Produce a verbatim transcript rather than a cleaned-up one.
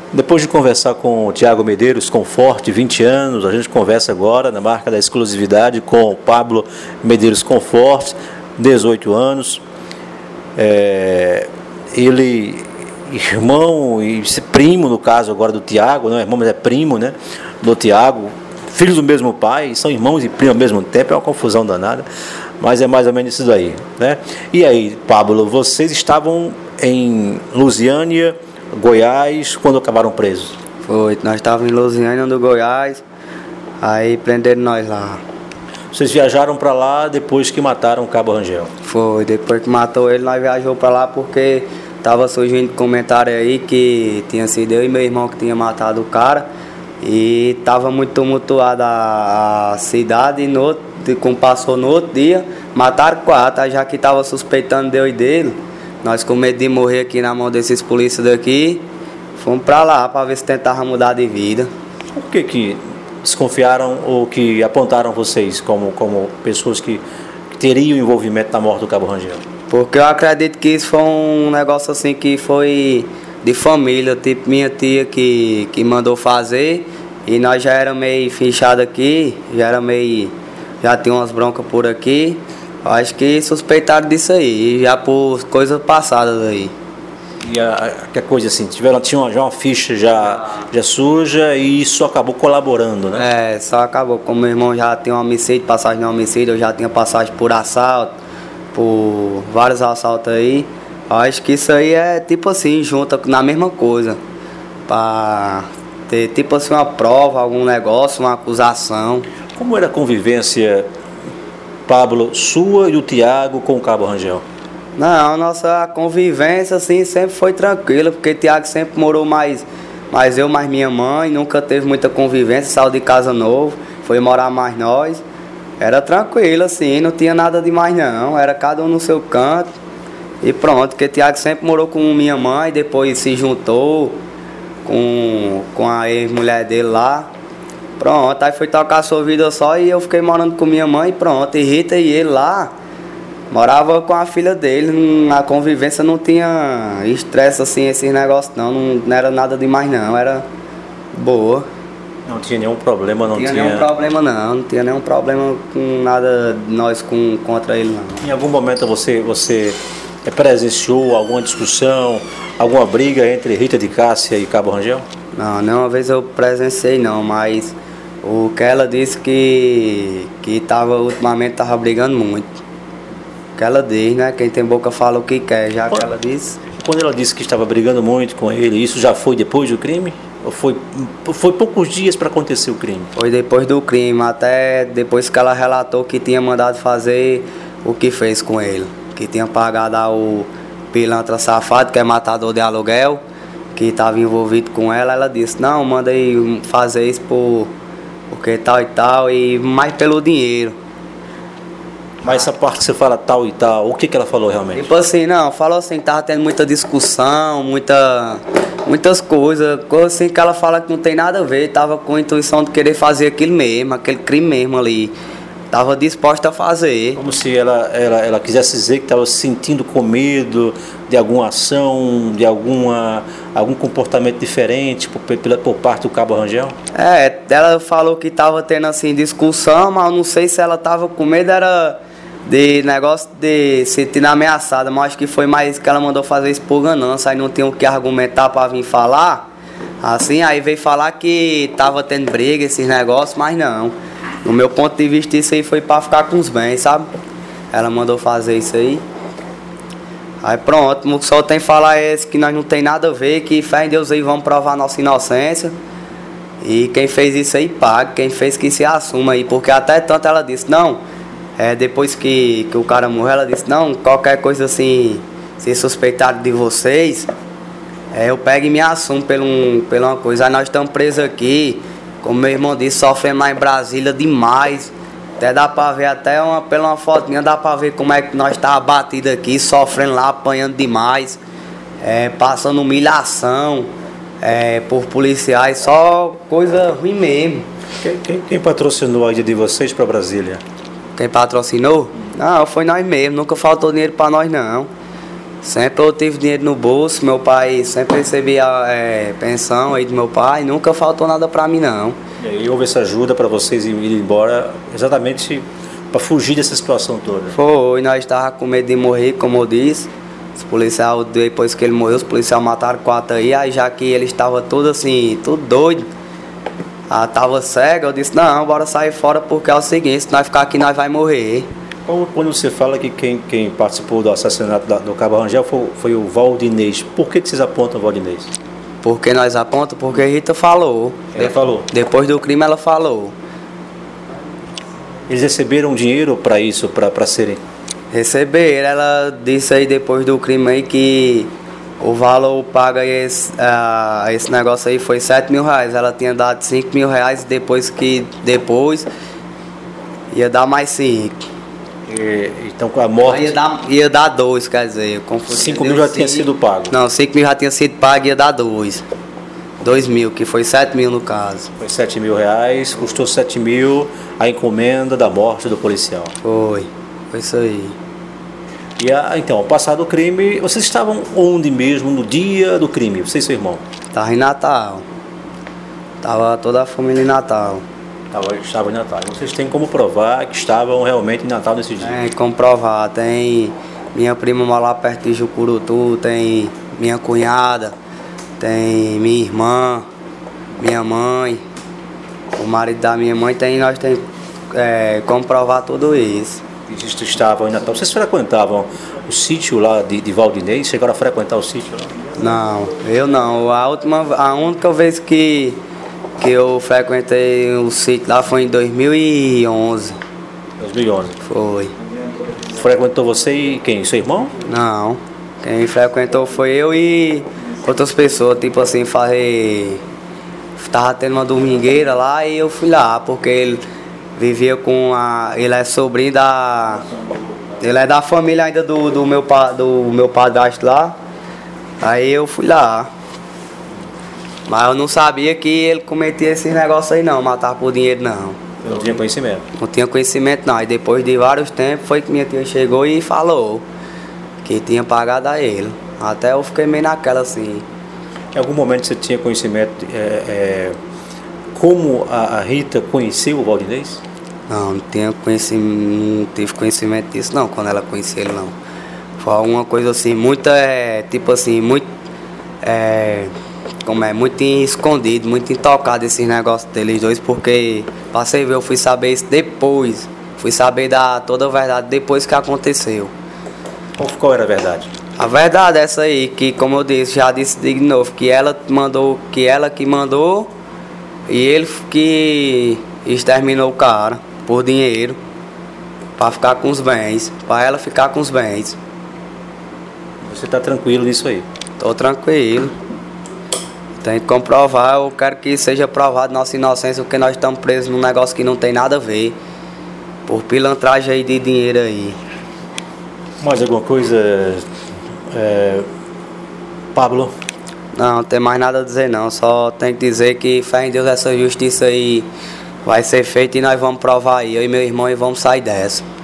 Depois de conversar com o Tiago Medeiros, com Forte, vinte anos, a gente conversa agora na marca da exclusividade com o Pablo Medeiros Conforte, dezoito anos. É, ele, irmão e primo, no caso agora do Tiago, não é irmão, mas é primo, né, do Tiago, filhos do mesmo pai, são irmãos e primos ao mesmo tempo, é uma confusão danada, mas é mais ou menos isso daí, né? E aí, Pablo, vocês estavam em Lusiânia, Goiás, quando acabaram presos? Foi, nós estávamos em Lusiânia, do Goiás, aí prenderam nós lá. Vocês viajaram para lá depois que mataram o Cabo Rangel? Foi, depois que matou ele, nós viajamos para lá porque tava surgindo comentário aí que tinha sido eu e meu irmão que tinha matado o cara e tava muito tumultuada a, a cidade e no outro, como passou no outro dia, mataram quatro, já que tava suspeitando de eu e dele. Nós com medo de morrer aqui na mão desses polícias daqui, fomos pra lá pra ver se tentava mudar de vida. Por que que desconfiaram ou que apontaram vocês como, como pessoas que, que teriam envolvimento na morte do Cabo Rangel? Porque eu acredito que isso foi um negócio assim que foi de família, tipo minha tia que, que mandou fazer e nós já era meio fichado aqui, já era meio, já tinha umas broncas por aqui. Acho que suspeitaram disso aí, já por coisas passadas aí. E a, a coisa assim, tiveram, tinha uma, já uma ficha já, já suja e isso acabou colaborando, né? É, só acabou. Como meu irmão já tinha um homicídio, passagem de homicídio, eu já tinha passagem por assalto, por vários assaltos aí. Acho que isso aí é tipo assim, junta na mesma coisa. Pra ter tipo assim uma prova, algum negócio, uma acusação. Como era a convivência, Pablo, sua e do Tiago com o Cabo Rangel? Não, a nossa convivência assim sempre foi tranquila, porque o Tiago sempre morou mais, mais eu, mais minha mãe, nunca teve muita convivência, saiu de casa novo, foi morar mais nós. Era tranquilo assim, não tinha nada demais não, era cada um no seu canto e pronto, porque o Tiago sempre morou com minha mãe, depois se juntou com, com a ex-mulher dele lá. Pronto, aí foi tocar a sua vida só e eu fiquei morando com minha mãe, pronto. E Rita e ele lá, morava com a filha dele, a convivência não tinha estresse assim, esses negócios não, não, não era nada demais não, era boa. Não tinha nenhum problema, não tinha... Não tinha nenhum problema não, não tinha nenhum problema com nada, nós com, contra ele não. Em algum momento você, você presenciou alguma discussão, alguma briga entre Rita de Cássia e Cabo Rangel? Não, nenhuma vez eu presenciei não, mas... O que ela disse que, que tava, ultimamente estava brigando muito. O que ela diz, né? Quem tem boca fala o que quer, já que ela disse. Quando ela disse que estava brigando muito com ele, isso já foi depois do crime? Ou foi, foi poucos dias para acontecer o crime? Foi depois do crime, até depois que ela relatou que tinha mandado fazer o que fez com ele. Que tinha pagado o pilantra safado, que é matador de aluguel, que estava envolvido com ela. Ela disse, não, manda aí fazer isso por... porque tal e tal, e mais pelo dinheiro. Mas essa parte que você fala tal e tal, o que que ela falou realmente? Tipo assim, não, falou assim que tava tendo muita discussão, muita, muitas coisas, coisa assim que ela fala que não tem nada a ver, tava com a intuição de querer fazer aquilo mesmo, aquele crime mesmo ali. Tava disposta a fazer. Como se ela, ela, ela quisesse dizer que estava se sentindo com medo de alguma ação, de alguma, algum comportamento diferente por, por, por parte do Cabo Rangel? É, ela falou que tava tendo assim discussão, mas eu não sei se ela tava com medo, era de negócio de se sentindo ameaçada, mas acho que foi mais que ela mandou fazer isso por ganância, aí não tinha o que argumentar para vir falar. Assim, aí veio falar que tava tendo briga, esses negócios, mas não. No meu ponto de vista, isso aí foi pra ficar com os bens, sabe? Ela mandou fazer isso aí. Aí pronto, o que só tem que falar é esse, que nós não tem nada a ver, que fé em Deus aí vamos provar nossa inocência. E quem fez isso aí paga, quem fez que se assuma aí. Porque até tanto ela disse, não, é, depois que, que o cara morreu, ela disse, não, qualquer coisa assim, se suspeitar de vocês, é, eu pego e me assumo por, um, por uma coisa. Aí nós estamos presos aqui. Como meu irmão disse, sofrendo lá em Brasília demais. Até dá pra ver, até uma, pela uma fotinha, dá pra ver como é que nós tá abatido aqui, sofrendo lá, apanhando demais, é, passando humilhação é, por policiais, só coisa ruim mesmo. Quem, quem, quem patrocinou a ida de vocês pra Brasília? Quem patrocinou? Não, foi nós mesmo, nunca faltou dinheiro pra nós não. Sempre eu tive dinheiro no bolso, meu pai sempre recebia é, pensão aí do meu pai, nunca faltou nada pra mim não. E aí houve essa ajuda para vocês irem embora exatamente para fugir dessa situação toda? Foi, nós estávamos com medo de morrer, como eu disse. Os policiais, depois que ele morreu, os policiais mataram quatro aí, aí já que ele estava todo assim, tudo doido, ah, tava cego, eu disse, não, bora sair fora porque é o seguinte, se nós ficar aqui nós vai morrer. Quando você fala que quem, quem participou do assassinato da, do Cabo Rangel foi, foi o Valdinez, por que, que vocês apontam o Valdinez? Porque nós apontamos? Porque a Rita falou. Ela de, falou? Depois do crime ela falou. Eles receberam dinheiro para isso, para serem? Receberam, ela disse aí depois do crime aí que o valor pago aí, esse, uh, esse negócio aí foi sete mil reais. Ela tinha dado cinco mil reais depois que depois ia dar mais cinco. E, então com a morte. Ia dar, ia dar dois, quer dizer. cinco mil já cinco, tinha sido pago? Não, cinco mil já tinha sido pago e ia dar dois. dois mil, que foi sete mil no caso. Foi sete mil reais, custou sete mil a encomenda da morte do policial. Foi, foi isso aí. E a, então, passado o crime, vocês estavam onde mesmo no dia do crime, você e seu irmão? Tava em Natal. Tava toda a família em Natal. Tava, estavam em Natal. Vocês têm como provar que estavam realmente em Natal nesse dia? Tem como provar. Tem minha prima mora lá perto de Jucurutu, tem minha cunhada, tem minha irmã, minha mãe, o marido da minha mãe, tem, nós temos é, como provar tudo isso. Vocês estavam em Natal. Vocês frequentavam o sítio lá de, de Valdinez? Chegaram a frequentar o sítio lá? Não, eu não. A última, a única vez que que eu frequentei o sítio lá foi em dois mil e onze. dois mil e onze? Foi. Frequentou você e quem? Seu irmão? Não. Quem frequentou foi eu e outras pessoas, tipo assim, fazer. Tava tendo uma domingueira lá e eu fui lá, porque ele vivia com a. Ele é sobrinho da. Ele é da família ainda do, do, meu, do meu padrasto lá. Aí eu fui lá. Mas eu não sabia que ele cometia esses negócios aí não, matar por dinheiro não. Eu não tinha conhecimento? Não tinha conhecimento não. E depois de vários tempos foi que minha tia chegou e falou que tinha pagado a ele. Até eu fiquei meio naquela assim. Em algum momento você tinha conhecimento é, é, como a, a Rita conheceu o Valdinez? Não, não tinha conhecimento, não tive conhecimento disso não, quando ela conheceu ele não. Foi alguma coisa assim, muito, é, tipo assim, muito, é, como é, muito escondido, muito intocado esses negócios deles dois, porque, pra você ver, eu fui saber isso depois, fui saber da toda a verdade depois que aconteceu. Qual, qual era a verdade? A verdade é essa aí, que como eu disse, já disse de novo, que ela mandou, que ela que mandou e ele que exterminou o cara por dinheiro, para ficar com os bens, para ela ficar com os bens. Você está tranquilo nisso aí? Tô tranquilo. Tem que comprovar, eu quero que seja provado nossa inocência, porque nós estamos presos num negócio que não tem nada a ver, por pilantragem aí de dinheiro aí. Mais alguma coisa, é, Pablo? Não, não tem mais nada a dizer não, só tem que dizer que fé em Deus essa justiça aí vai ser feita e nós vamos provar aí, eu e meu irmão e vamos sair dessa.